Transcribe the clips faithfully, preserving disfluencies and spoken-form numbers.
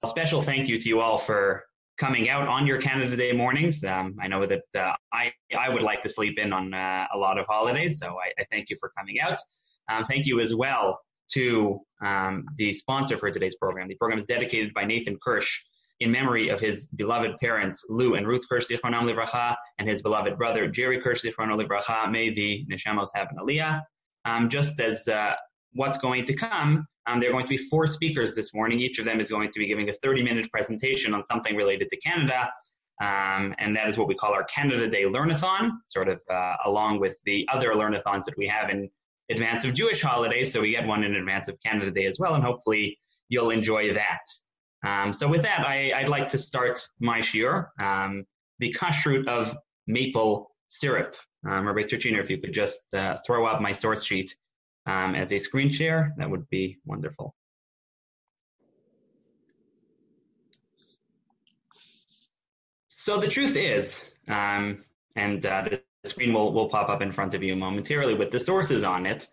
a special thank you to you all for coming out on your Canada Day mornings. Um, I know that uh, I, I would like to sleep in on uh, a lot of holidays, so I, I thank you for coming out. Um, thank you as well to um, the sponsor for today's program. The program is dedicated by Nathan Kirsch in memory of his beloved parents, Lou and Ruth Kirsch, Zichronam Livracha, and his beloved brother, Jerry Kirsch, Zichronam Livracha. May the Neshamos have an aliyah. Um, just as uh, what's going to come, um, there are going to be four speakers this morning. Each of them is going to be giving a thirty-minute presentation on something related to Canada, um, and that is what we call our Canada Day Learnathon, sort of uh, along with the other Learnathons that we have in advance of Jewish holidays, so we get one in advance of Canada Day as well, and hopefully you'll enjoy that. Um, so with that, I, I'd like to start my shiur, um, the kashrut of maple syrup. Um, Rabbi Turchiner, if you could just uh, throw up my source sheet um, as a screen share, that would be wonderful. So the truth is, um, and uh, the screen will, will pop up in front of you momentarily with the sources on it,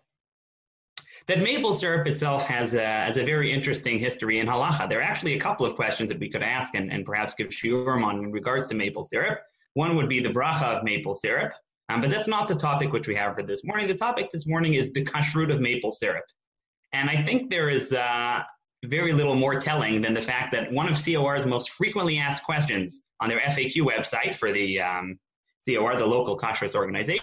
that maple syrup itself has a, has a very interesting history in halacha. There are actually a couple of questions that we could ask and, and perhaps give shiurim on in regards to maple syrup. One would be the bracha of maple syrup, um, but that's not the topic which we have for this morning. The topic this morning is the kashrut of maple syrup. And I think there is uh, very little more telling than the fact that one of C O R's most frequently asked questions on their F A Q website for the um, C O R, the local kashrus organization,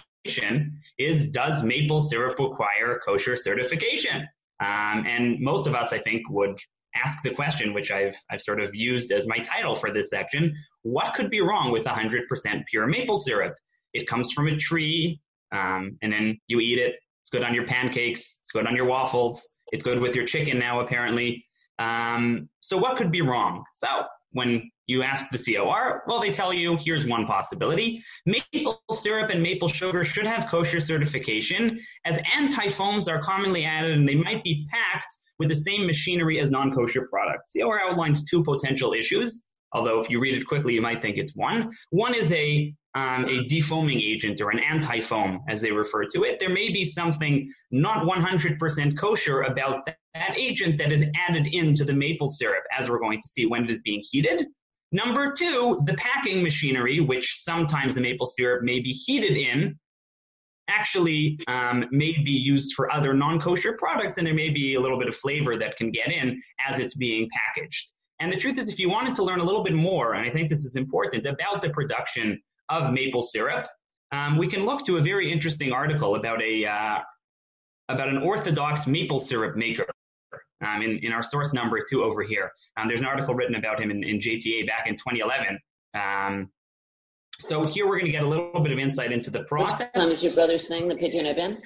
is, does maple syrup require kosher certification? Um, and most of us, I think, would ask the question, which I've I've sort of used as my title for this section: what could be wrong with one hundred percent pure maple syrup? It comes from a tree, um, and then you eat it. It's good on your pancakes. It's good on your waffles. It's good with your chicken now, apparently. Um, so what could be wrong? So when you ask the C O R, well, they tell you, here's one possibility. Maple syrup and maple sugar should have kosher certification, as anti-foams are commonly added and they might be packed with the same machinery as non-kosher products. C O R outlines two potential issues, although if you read it quickly, you might think it's one. One is a um, a defoaming agent, or an anti-foam, as they refer to it. There may be something not one hundred percent kosher about that, that agent that is added into the maple syrup, as we're going to see when it is being heated. Number two, the packing machinery, which sometimes the maple syrup may be heated in, actually um, may be used for other non-kosher products, and there may be a little bit of flavor that can get in as it's being packaged. And the truth is, if you wanted to learn a little bit more, and I think this is important, about the production of maple syrup, um, we can look to a very interesting article about a uh, about an Orthodox maple syrup maker. Um, in, in our source number two over here. Um, there's an article written about him in, in J T A back in twenty eleven. Um, so here we're going to get a little bit of insight into the process. Which time is your brother saying the Pidyon Eben?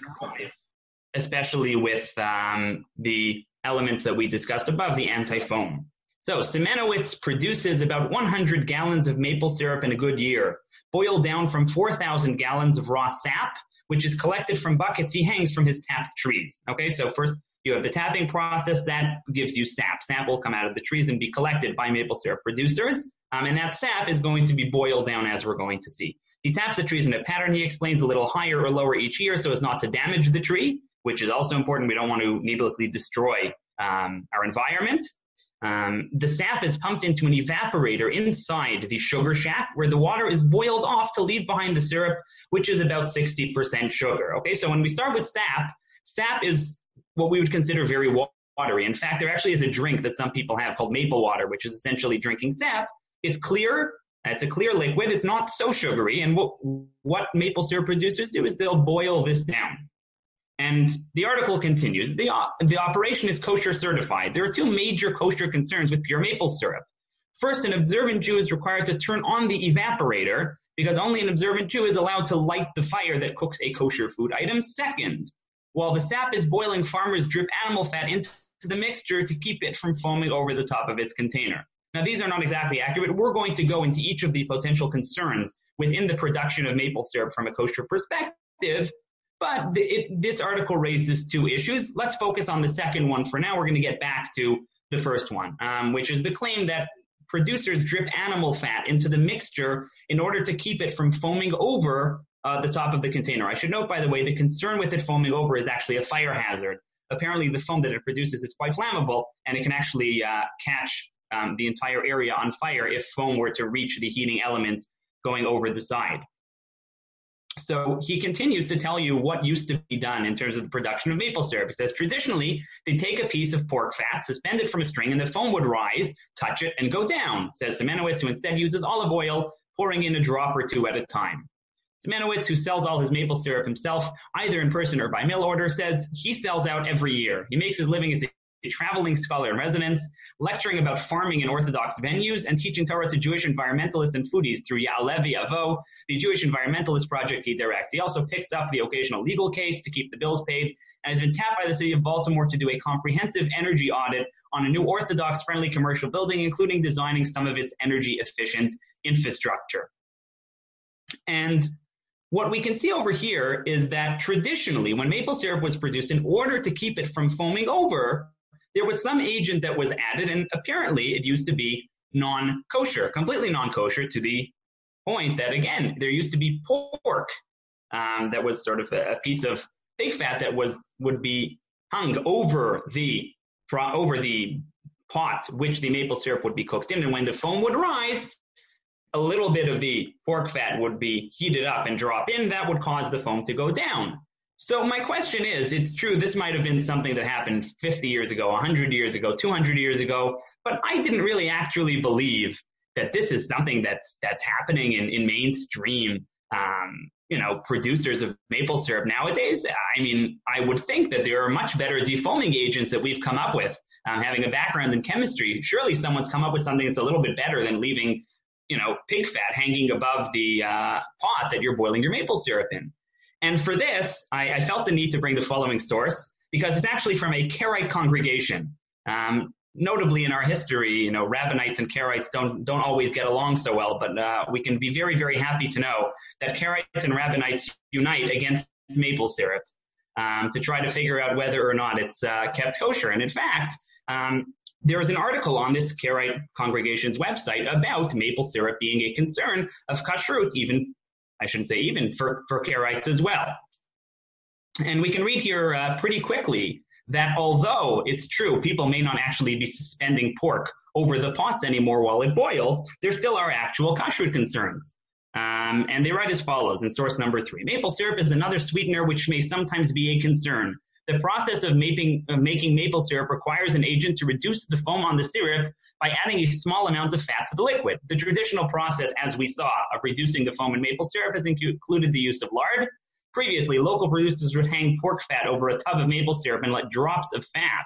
Especially with um, the elements that we discussed above, the anti-foam. So Semenowitz produces about one hundred gallons of maple syrup in a good year, boiled down from four thousand gallons of raw sap, which is collected from buckets he hangs from his tapped trees. Okay, so first, you have the tapping process that gives you sap. Sap will come out of the trees and be collected by maple syrup producers. Um, and that sap is going to be boiled down, as we're going to see. He taps the trees in a pattern he explains a little higher or lower each year so as not to damage the tree, which is also important. We don't want to needlessly destroy um, our environment. Um, the sap is pumped into an evaporator inside the sugar shack, where the water is boiled off to leave behind the syrup, which is about sixty percent sugar. Okay, so when we start with sap, sap is what we would consider very watery. In fact, there actually is a drink that some people have called maple water, which is essentially drinking sap. It's clear. It's a clear liquid. It's not so sugary. And what, what maple syrup producers do is they'll boil this down. And the article continues. The, the operation is kosher certified. There are two major kosher concerns with pure maple syrup. First, an observant Jew is required to turn on the evaporator because only an observant Jew is allowed to light the fire that cooks a kosher food item. Second, while the sap is boiling, farmers drip animal fat into the mixture to keep it from foaming over the top of its container. Now, these are not exactly accurate. We're going to go into each of the potential concerns within the production of maple syrup from a kosher perspective, but the, it, this article raises two issues. Let's focus on the second one for now. We're going to get back to the first one, um, which is the claim that producers drip animal fat into the mixture in order to keep it from foaming over Uh, the top of the container. I should note, by the way, the concern with it foaming over is actually a fire hazard. Apparently, the foam that it produces is quite flammable, and it can actually uh, catch um, the entire area on fire if foam were to reach the heating element going over the side. So he continues to tell you what used to be done in terms of the production of maple syrup. He says, traditionally, they take a piece of pork fat, suspend it from a string, and the foam would rise, touch it, and go down, says Semenowitz, who instead uses olive oil, pouring in a drop or two at a time. Semenowitz, who sells all his maple syrup himself, either in person or by mail order, says he sells out every year. He makes his living as a a traveling scholar in residence, lecturing about farming in Orthodox venues and teaching Torah to Jewish environmentalists and foodies through Ya'alevi Avo, the Jewish environmentalist project he directs. He also picks up the occasional legal case to keep the bills paid and has been tapped by the city of Baltimore to do a comprehensive energy audit on a new Orthodox-friendly commercial building, including designing some of its energy-efficient infrastructure. And what we can see over here is that traditionally, when maple syrup was produced, in order to keep it from foaming over, there was some agent that was added, and apparently it used to be non-kosher, completely non-kosher, to the point that, again, there used to be pork um, that was sort of a, a piece of pig fat that was would be hung over the over the pot which the maple syrup would be cooked in, and when the foam would rise, a little bit of the pork fat would be heated up and drop in. That would cause the foam to go down. So my question is, it's true, this might have been something that happened fifty years ago, one hundred years ago, two hundred years ago, but I didn't really actually believe that this is something that's that's happening in, in mainstream, um, you know, producers of maple syrup nowadays. I mean, I would think that there are much better defoaming agents that we've come up with. Um, having a background in chemistry, surely someone's come up with something that's a little bit better than leaving, you know, pig fat hanging above the uh, pot that you're boiling your maple syrup in. And for this, I, I felt the need to bring the following source because it's actually from a Karaite congregation. Um, notably in our history, you know, Rabbinites and Karaites don't don't always get along so well, but uh, we can be very, very happy to know that Karaites and Rabbinites unite against maple syrup um, to try to figure out whether or not it's uh, kept kosher. And in fact, um, there is an article on this Karaite congregation's website about maple syrup being a concern of kashrut, even, I shouldn't say even, for, for Karaites as well. And we can read here uh, pretty quickly that although it's true, people may not actually be suspending pork over the pots anymore while it boils, there still are actual kashrut concerns. Um, and they write as follows in source number three. Maple syrup is another sweetener which may sometimes be a concern. The process of making, of making maple syrup requires an agent to reduce the foam on the syrup by adding a small amount of fat to the liquid. The traditional process, as we saw, of reducing the foam in maple syrup has included the use of lard. Previously, local producers would hang pork fat over a tub of maple syrup and let drops of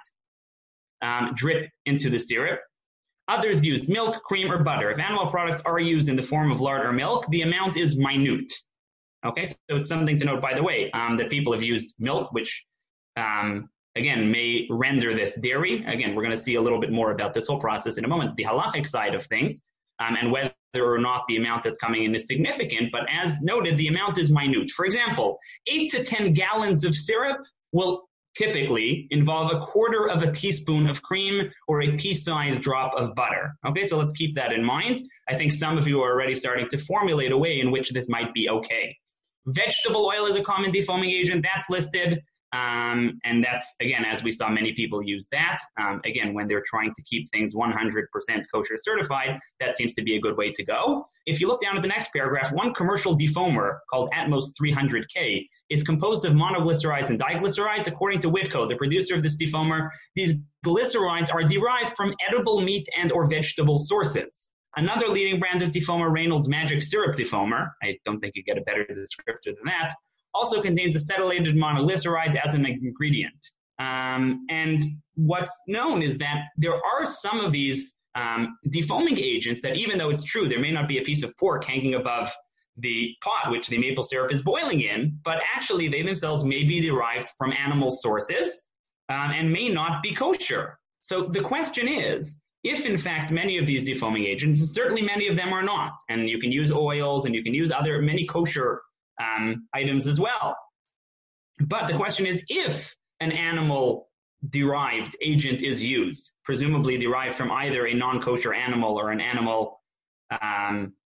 fat um, drip into the syrup. Others used milk, cream, or butter. If animal products are used in the form of lard or milk, the amount is minute. Okay, so it's something to note, by the way, um, that people have used milk, which Um, again, may render this dairy. Again, we're going to see a little bit more about this whole process in a moment, the halachic side of things, um, and whether or not the amount that's coming in is significant. But as noted, the amount is minute. For example, eight to ten gallons of syrup will typically involve a quarter of a teaspoon of cream or a pea-sized drop of butter. Okay, so let's keep that in mind. I think some of you are already starting to formulate a way in which this might be okay. Vegetable oil is a common defoaming agent. That's listed. Um, and that's, again, as we saw, many people use that. Um, again, when they're trying to keep things one hundred percent kosher certified, that seems to be a good way to go. If you look down at the next paragraph, one commercial defoamer called Atmos three hundred K is composed of monoglycerides and diglycerides. According to Whitco, the producer of this defoamer, these glycerides are derived from edible meat and or vegetable sources. Another leading brand of defoamer, Reynolds Magic Syrup Defoamer, I don't think you get a better descriptor than that, also contains acetylated monoglycerides as an ingredient. Um, and what's known is that there are some of these um, defoaming agents that, even though it's true, there may not be a piece of pork hanging above the pot which the maple syrup is boiling in, but actually they themselves may be derived from animal sources um, and may not be kosher. So the question is, if in fact many of these defoaming agents, certainly many of them are not, and you can use oils and you can use other many kosher Um, items as well. But the question is, if an animal-derived agent is used, presumably derived from either a non-kosher animal or an animal um,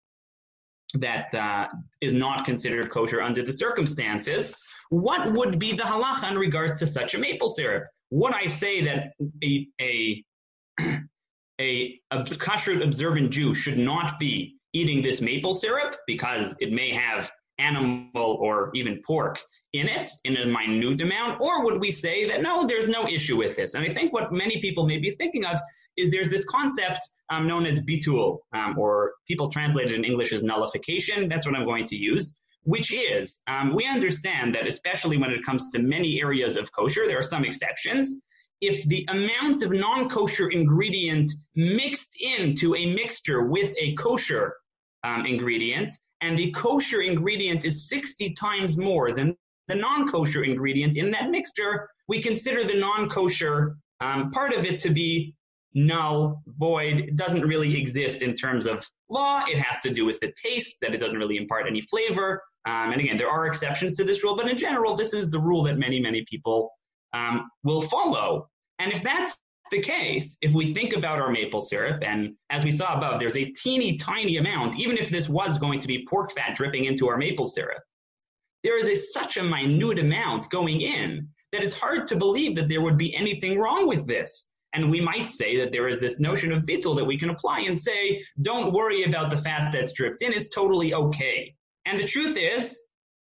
that uh, is not considered kosher under the circumstances, what would be the halacha in regards to such a maple syrup? Would I say that a, a a, a kashrut observant Jew should not be eating this maple syrup because it may have animal or even pork in it in a minute amount? Or would we say that no, there's no issue with this? And I think what many people may be thinking of is there's this concept um, known as bitul, um, or people translate it in English as nullification. That's what I'm going to use, which is um, we understand that especially when it comes to many areas of kosher, there are some exceptions. If the amount of non-kosher ingredient mixed into a mixture with a kosher um, ingredient, and the kosher ingredient is sixty times more than the non-kosher ingredient in that mixture, we consider the non-kosher um, part of it to be null, void. It doesn't really exist in terms of law. It has to do with the taste, that it doesn't really impart any flavor. Um, and again, there are exceptions to this rule, but in general, this is the rule that many, many people um, will follow. And if that's the case, if we think about our maple syrup, and as we saw above, there's a teeny tiny amount, even if this was going to be pork fat dripping into our maple syrup, there is a, such a minute amount going in that it's hard to believe that there would be anything wrong with this. And we might say that there is this notion of bitul that we can apply and say, don't worry about the fat that's dripped in, it's totally okay. And the truth is,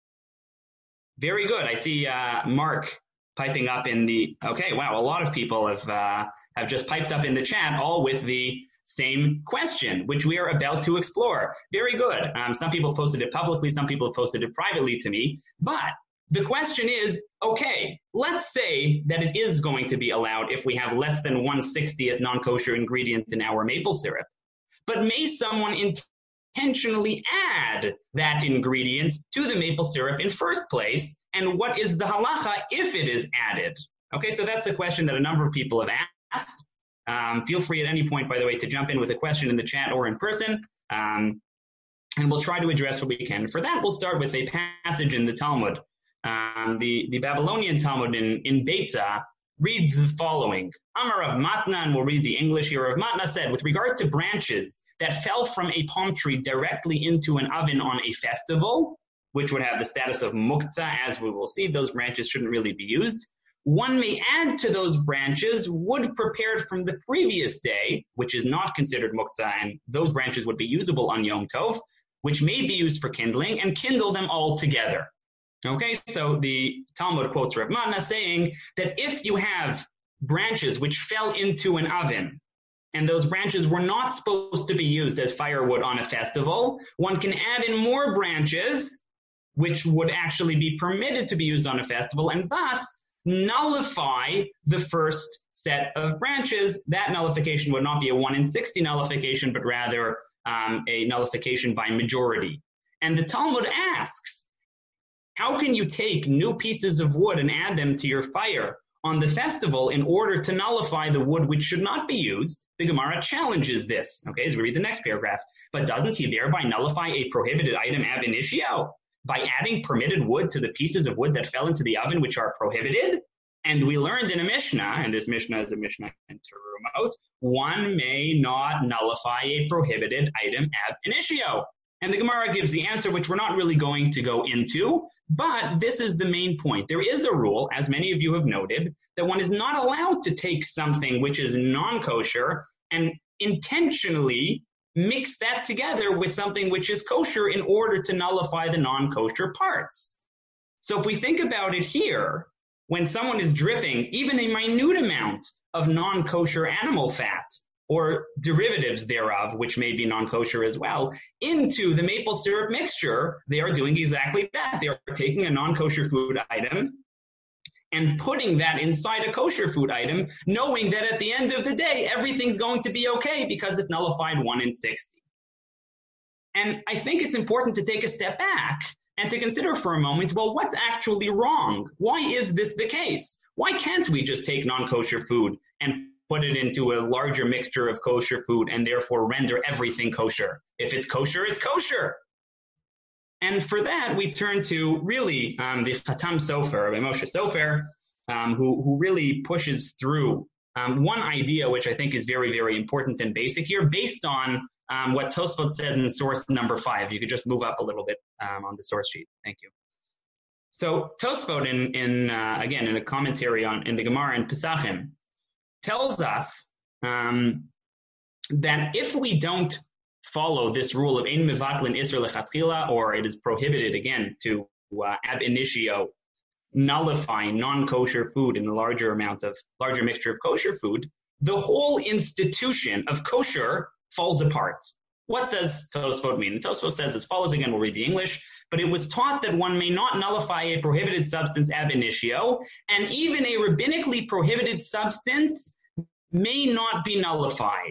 very good. I see uh, Mark piping up in the, okay, wow, a lot of people have uh, have just piped up in the chat, all with the same question, which we are about to explore. Very good. Um, some people posted it publicly, some people have posted it privately to me, but the question is, okay, let's say that it is going to be allowed if we have less than one sixtieth non-kosher ingredient in our maple syrup, but may someone intentionally add that ingredient to the maple syrup in first place? And what is the halacha if it is added? Okay, so that's a question that a number of people have asked. Um, feel free at any point, by the way, to jump in with a question in the chat or in person, um, and we'll try to address what we can. For that, we'll start with a passage in the Talmud. Um, the, the Babylonian Talmud in, in Beitza reads the following. Amar Rav Matna, and we'll read the English here. Rav Matna said, with regard to branches that fell from a palm tree directly into an oven on a festival, which would have the status of muktzah, as we will see, those branches shouldn't really be used. One may add to those branches wood prepared from the previous day, which is not considered muktzah, and those branches would be usable on Yom Tov, which may be used for kindling, and kindle them all together. Okay, so the Talmud quotes Rav Matna saying that if you have branches which fell into an oven, and those branches were not supposed to be used as firewood on a festival, one can add in more branches which would actually be permitted to be used on a festival, and thus nullify the first set of branches. That nullification would not be a one in sixty nullification, but rather um, a nullification by majority. And the Talmud asks, how can you take new pieces of wood and add them to your fire on the festival in order to nullify the wood which should not be used? The Gemara challenges this, okay, as we read the next paragraph. But doesn't he thereby nullify a prohibited item ab initio by adding permitted wood to the pieces of wood that fell into the oven which are prohibited? And we learned in a Mishnah, and this Mishnah is a Mishnah in Terumot, one may not nullify a prohibited item ab initio. And the Gemara gives the answer, which we're not really going to go into, but this is the main point. There is a rule, as many of you have noted, that one is not allowed to take something which is non-kosher and intentionally mix that together with something which is kosher in order to nullify the non-kosher parts. So if we think about it here, when someone is dripping even a minute amount of non-kosher animal fat, or derivatives thereof, which may be non-kosher as well, into the maple syrup mixture, they are doing exactly that. They are taking a non-kosher food item and putting that inside a kosher food item, knowing that at the end of the day, everything's going to be okay because it's nullified one in sixty. And I think it's important to take a step back and to consider for a moment, well, what's actually wrong? Why is this the case? Why can't we just take non-kosher food and put it into a larger mixture of kosher food and therefore render everything kosher? If it's kosher, it's kosher. And for that, we turn to really um, the Chatam Sofer, by Moshe Sofer, um, who, who really pushes through um, one idea which I think is very, very important and basic here, based on um, what Tosfot says in source number five. You could just move up a little bit um, on the source sheet. Thank you. So Tosfot, in, in uh, again, in a commentary on in the Gemara in Pesachim, tells us um, that if we don't follow this rule of ein mevatlin isur lechatchila, or it is prohibited again to uh, ab initio nullify non-kosher food in a larger amount of larger mixture of kosher food, the whole institution of kosher falls apart. What does Tosfot mean? And Tosfot says as follows, again, we'll read the English, but it was taught that one may not nullify a prohibited substance ab initio, and even a rabbinically prohibited substance may not be nullified.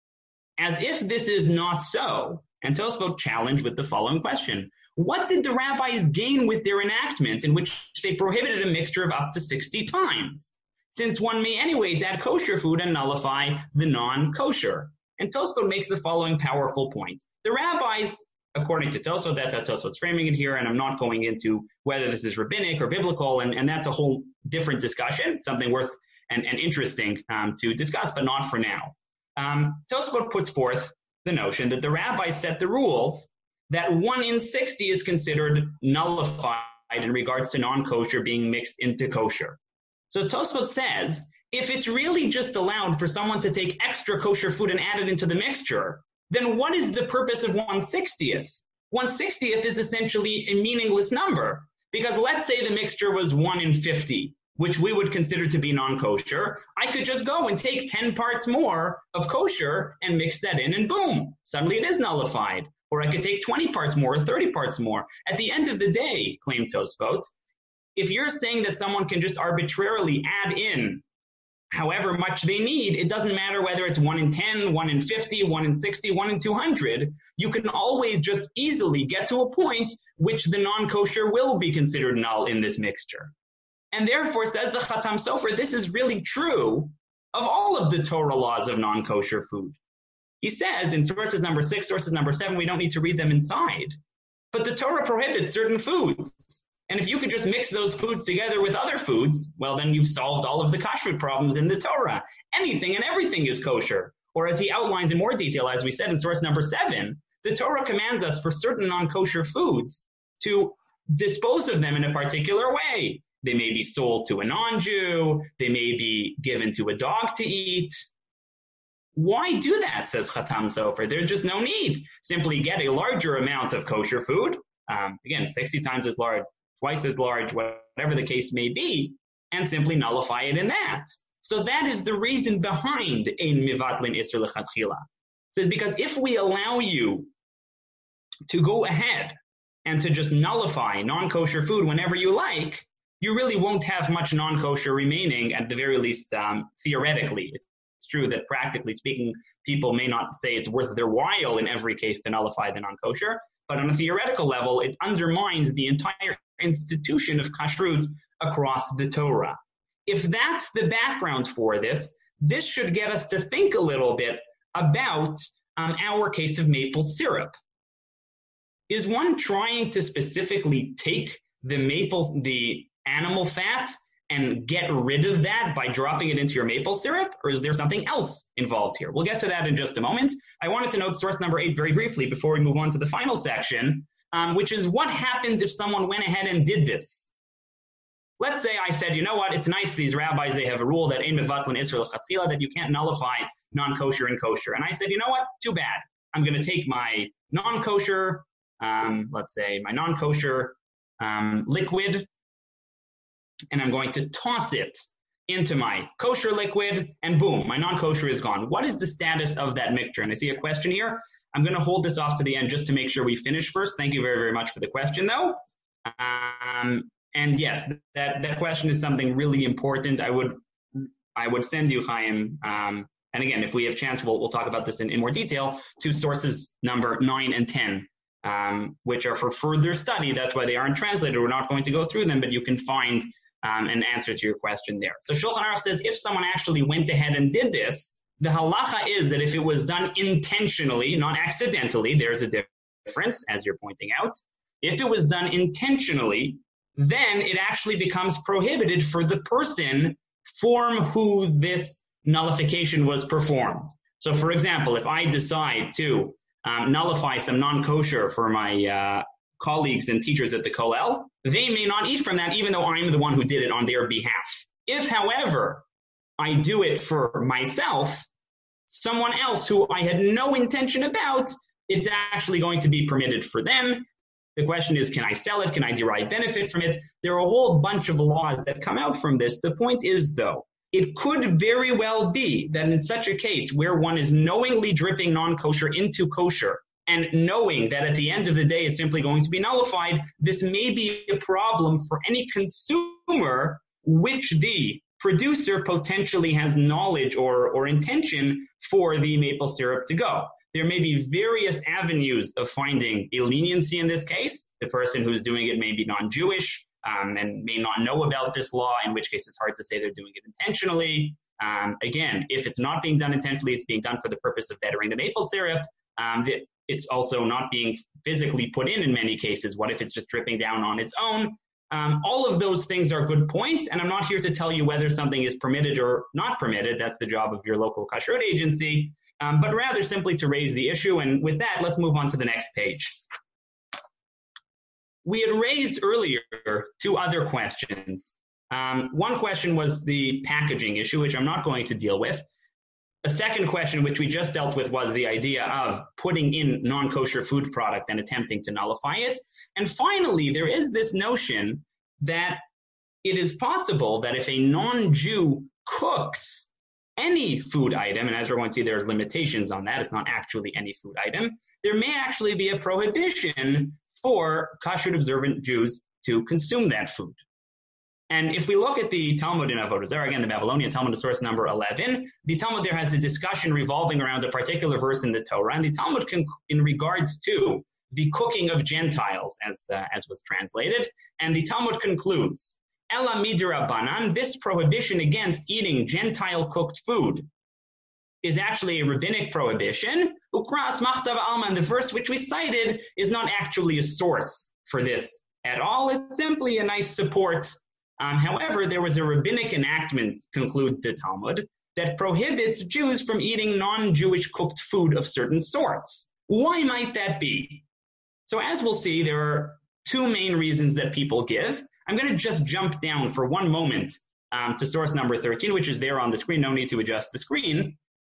As if this is not so, and Tosfot challenged with the following question. What did the rabbis gain with their enactment in which they prohibited a mixture of up to sixty times? Since one may anyways add kosher food and nullify the non-kosher. And Tosfot makes the following powerful point. The rabbis, according to Tosfot, that's how Tosfot's framing it here, and I'm not going into whether this is rabbinic or biblical, and, and that's a whole different discussion, something worth and, and interesting um, to discuss, but not for now. Um, Tosfot puts forth the notion that the rabbis set the rules that one in sixty is considered nullified in regards to non-kosher being mixed into kosher. So Tosfot says, if it's really just allowed for someone to take extra kosher food and add it into the mixture, then what is the purpose of one sixtieth? one sixtieth is essentially a meaningless number, because let's say the mixture was one in fifty, which we would consider to be non-kosher. I could just go and take ten parts more of kosher and mix that in, and boom, suddenly it is nullified. Or I could take twenty parts more or thirty parts more. At the end of the day, claimed Tosfot, if you're saying that someone can just arbitrarily add in however much they need, it doesn't matter whether it's one in ten, one in fifty, one in sixty, one in two hundred. You can always just easily get to a point which the non-kosher will be considered null in this mixture. And therefore, says the Khatam Sofer, this is really true of all of the Torah laws of non-kosher food. He says in sources number six, sources number seven, we don't need to read them inside. But the Torah prohibits certain foods. And if you could just mix those foods together with other foods, well, then you've solved all of the kashrut problems in the Torah. Anything and everything is kosher. Or as he outlines in more detail, as we said in source number seven, the Torah commands us for certain non-kosher foods to dispose of them in a particular way. They may be sold to a non-Jew. They may be given to a dog to eat. Why do that, says Khatam Sofer? There's just no need. Simply get a larger amount of kosher food, um, again, sixty times as large, twice as large, whatever the case may be, and simply nullify it in that. So that is the reason behind ein mevatlin isur lechatchila. It says because if we allow you to go ahead and to just nullify non-kosher food whenever you like, you really won't have much non-kosher remaining, at the very least, um, theoretically. It's true that practically speaking, people may not say it's worth their while in every case to nullify the non-kosher, but on a theoretical level, it undermines the entire institution of kashrut across the Torah. If that's the background for this, this should get us to think a little bit about um, our case of maple syrup. Is one trying to specifically take the maple, the animal fat and get rid of that by dropping it into your maple syrup? Or is there something else involved here? We'll get to that in just a moment. I wanted to note source number eight very briefly before we move on to the final section, um, which is what happens if someone went ahead and did this. Let's say I said, you know what, it's nice, these rabbis, they have a rule that ein mevatlin isur lechatchila, that you can't nullify non-kosher and kosher. And I said, you know what, too bad. I'm going to take my non-kosher, um, let's say my non-kosher um, liquid, and I'm going to toss it into my kosher liquid, and boom, my non-kosher is gone. What is the status of that mixture? And I see a question here. I'm going to hold this off to the end just to make sure we finish first. Thank you very, very much for the question, though. Um, and yes, that, that question is something really important. I would I would send you, Chaim, um, and again, if we have chance, we'll, we'll talk about this in, in more detail, to sources number nine and ten, um, which are for further study. That's why they aren't translated. We're not going to go through them, but you can find Um, an answer to your question there. So Shulchan Aruch says if someone actually went ahead and did this, the halacha is that if it was done intentionally, not accidentally, there's a difference, as you're pointing out. If it was done intentionally, then it actually becomes prohibited for the person from who this nullification was performed. So for example, if I decide to um, nullify some non-kosher for my uh, colleagues and teachers at the Kollel, they may not eat from that, even though I'm the one who did it on their behalf. If, however, I do it for myself, someone else who I had no intention about, it's actually going to be permitted for them. The question is, can I sell it? Can I derive benefit from it? There are a whole bunch of laws that come out from this. The point is, though, it could very well be that in such a case where one is knowingly dripping non-kosher into kosher and knowing that at the end of the day it's simply going to be nullified, this may be a problem for any consumer which the producer potentially has knowledge or, or intention for the maple syrup to go. There may be various avenues of finding a leniency in this case. The person who's doing it may be non-Jewish um, and may not know about this law, in which case it's hard to say they're doing it intentionally. Um, again, if it's not being done intentionally, it's being done for the purpose of bettering the maple syrup. Um, it, it's also not being physically put in in many cases. What if it's just dripping down on its own? Um, all of those things are good points, and I'm not here to tell you whether something is permitted or not permitted. That's the job of your local kashrut agency. Um, but rather simply to raise the issue. And with that, let's move on to the next page. We had raised earlier two other questions. Um, one question was the packaging issue, which I'm not going to deal with. A second question, which we just dealt with, was the idea of putting in non-kosher food product and attempting to nullify it. And finally, there is this notion that it is possible that if a non-Jew cooks any food item, and as we're going to see, there's limitations on that. It's not actually any food item. There may actually be a prohibition for kashrut observant Jews to consume that food. And if we look at the Talmud in Avodah Zarah, again, the Babylonian Talmud, source number eleven, the Talmud there has a discussion revolving around a particular verse in the Torah, and the Talmud, con- in regards to the cooking of Gentiles, as uh, as was translated, and the Talmud concludes, Ela midrabanan, this prohibition against eating Gentile cooked food is actually a rabbinic prohibition. Ukra asmachta v'alma, and the verse which we cited is not actually a source for this at all. It's simply a nice support. Um, however, there was a rabbinic enactment, concludes the Talmud, that prohibits Jews from eating non-Jewish cooked food of certain sorts. Why might that be? So as we'll see, there are two main reasons that people give. I'm going to just jump down for one moment um, to source number thirteen, which is there on the screen. No need to adjust the screen.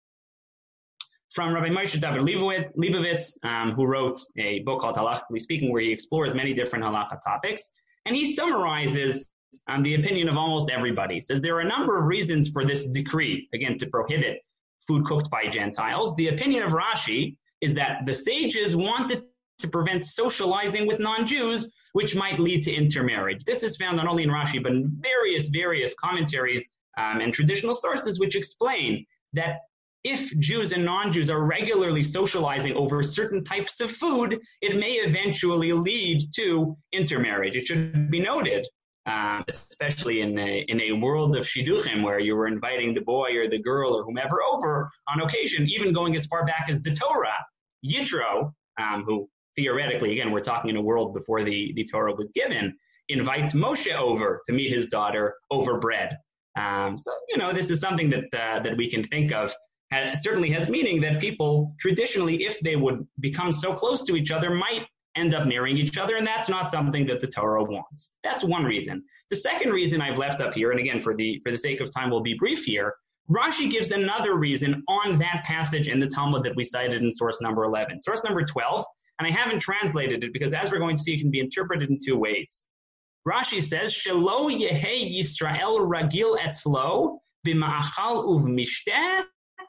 From Rabbi Moshe David Leibowitz, um, who wrote a book called Halachically Speaking, where he explores many different halacha topics. And he summarizes um, the opinion of almost everybody. He says there are a number of reasons for this decree, again, to prohibit food cooked by Gentiles. The opinion of Rashi is that the sages wanted to prevent socializing with non-Jews, which might lead to intermarriage. This is found not only in Rashi, but in various, various commentaries um, and traditional sources, which explain that if Jews and non-Jews are regularly socializing over certain types of food, it may eventually lead to intermarriage. It should be noted, um, especially in a, in a world of shidduchim, where you were inviting the boy or the girl or whomever over on occasion, even going as far back as the Torah. Yitro, um, who theoretically, again, we're talking in a world before the, the Torah was given, invites Moshe over to meet his daughter over bread. Um, so, you know, this is something that uh, that we can think of. It certainly has meaning that people traditionally, if they would become so close to each other, might end up marrying each other, and that's not something that the Torah wants. That's one reason. The second reason I've left up here, and again, for the for the sake of time, we'll be brief here, Rashi gives another reason on that passage in the Talmud that we cited in source number eleven. Source number twelve, and I haven't translated it because, as we're going to see, it can be interpreted in two ways. Rashi says, Shelo yehe Yisrael ragil etzlo b'ma'achal uv'mishteh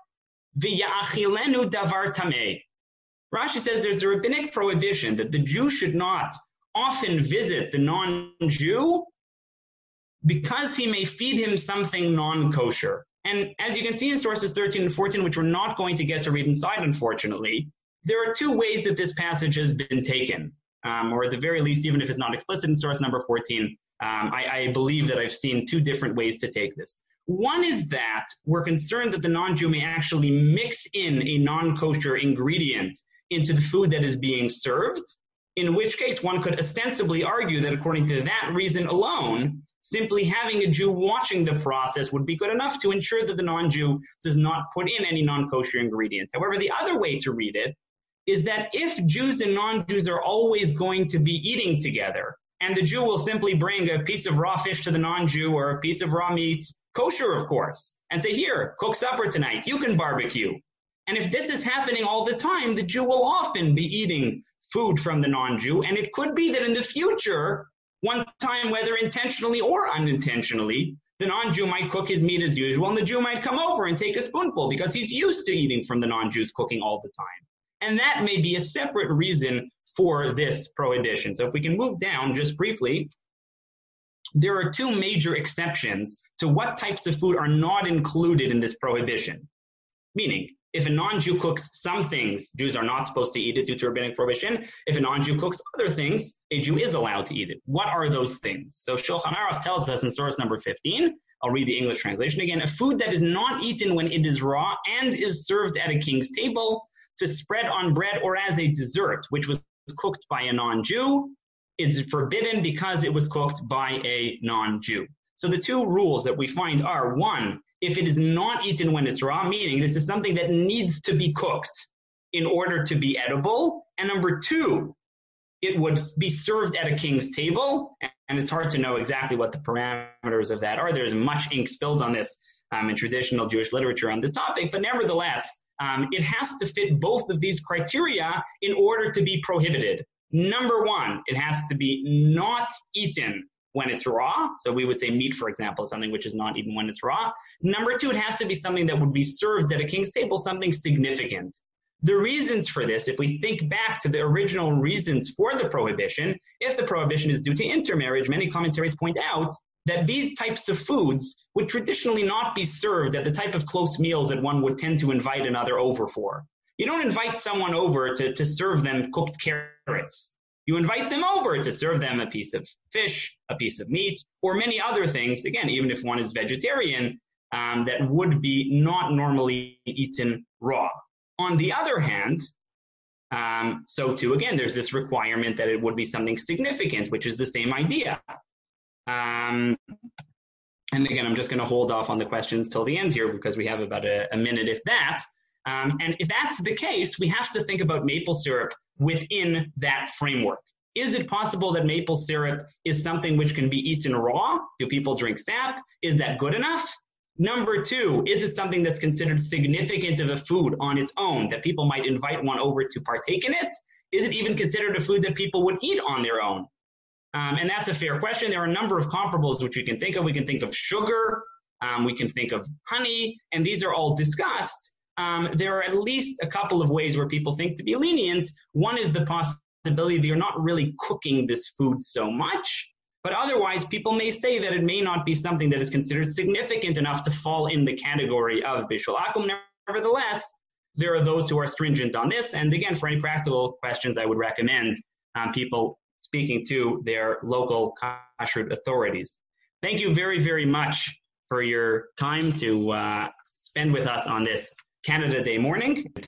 v'ya'achilenu davar tameh. Rashi says there's a rabbinic prohibition that the Jew should not often visit the non-Jew because he may feed him something non-kosher. And as you can see in sources thirteen and fourteen, which we're not going to get to read inside, unfortunately, there are two ways that this passage has been taken, um, or at the very least, even if it's not explicit in source number fourteen, um, I, I believe that I've seen two different ways to take this. One is that we're concerned that the non-Jew may actually mix in a non-kosher ingredient into the food that is being served, in which case one could ostensibly argue that according to that reason alone, simply having a Jew watching the process would be good enough to ensure that the non-Jew does not put in any non-kosher ingredients. However, the other way to read it is that if Jews and non-Jews are always going to be eating together, and the Jew will simply bring a piece of raw fish to the non-Jew or a piece of raw meat, kosher of course, and say, here, cook supper tonight, you can barbecue. And if this is happening all the time, the Jew will often be eating food from the non-Jew. And it could be that in the future, one time, whether intentionally or unintentionally, the non-Jew might cook his meat as usual, and the Jew might come over and take a spoonful because he's used to eating from the non-Jew's cooking all the time. And that may be a separate reason for this prohibition. So if we can move down just briefly, there are two major exceptions to what types of food are not included in this prohibition. Meaning, if a non-Jew cooks some things, Jews are not supposed to eat it due to rabbinic prohibition. If a non-Jew cooks other things, a Jew is allowed to eat it. What are those things? So Shulchan Aruch tells us in source number fifteen, I'll read the English translation again, a food that is not eaten when it is raw and is served at a king's table to spread on bread or as a dessert, which was cooked by a non-Jew, is forbidden because it was cooked by a non-Jew. So the two rules that we find are, one, if it is not eaten when it's raw, meaning this is something that needs to be cooked in order to be edible. And number two, it would be served at a king's table. And it's hard to know exactly what the parameters of that are. There's much ink spilled on this um, in traditional Jewish literature on this topic. But nevertheless, um, it has to fit both of these criteria in order to be prohibited. Number one, it has to be not eaten when it's raw. So we would say meat, for example, is something which is not eaten when it's raw. Number two, it has to be something that would be served at a king's table, something significant. The reasons for this, if we think back to the original reasons for the prohibition, if the prohibition is due to intermarriage, many commentaries point out that these types of foods would traditionally not be served at the type of close meals that one would tend to invite another over for. You don't invite someone over to, to serve them cooked carrots. You invite them over to serve them a piece of fish, a piece of meat, or many other things, again, even if one is vegetarian, um, that would be not normally eaten raw. On the other hand, um, so too, again, there's this requirement that it would be something significant, which is the same idea. Um, and again, I'm just going to hold off on the questions till the end here because we have about a, a minute, if that. Um, and if that's the case, we have to think about maple syrup within that framework. Is it possible that maple syrup is something which can be eaten raw? Do people drink sap? Is that good enough? Number two, is it something that's considered significant of a food on its own, that people might invite one over to partake in it? Is it even considered a food that people would eat on their own? Um, and that's a fair question. There are a number of comparables which we can think of. We can think of sugar. Um, we can think of honey. And these are all discussed. Um, there are at least a couple of ways where people think to be lenient. One is the possibility that you're not really cooking this food so much, but otherwise people may say that it may not be something that is considered significant enough to fall in the category of bishul akum. Nevertheless, there are those who are stringent on this. And again, for any practical questions, I would recommend um, people speaking to their local kashrut authorities. Thank you very, very much for your time to uh, spend with us on this Canada Day morning.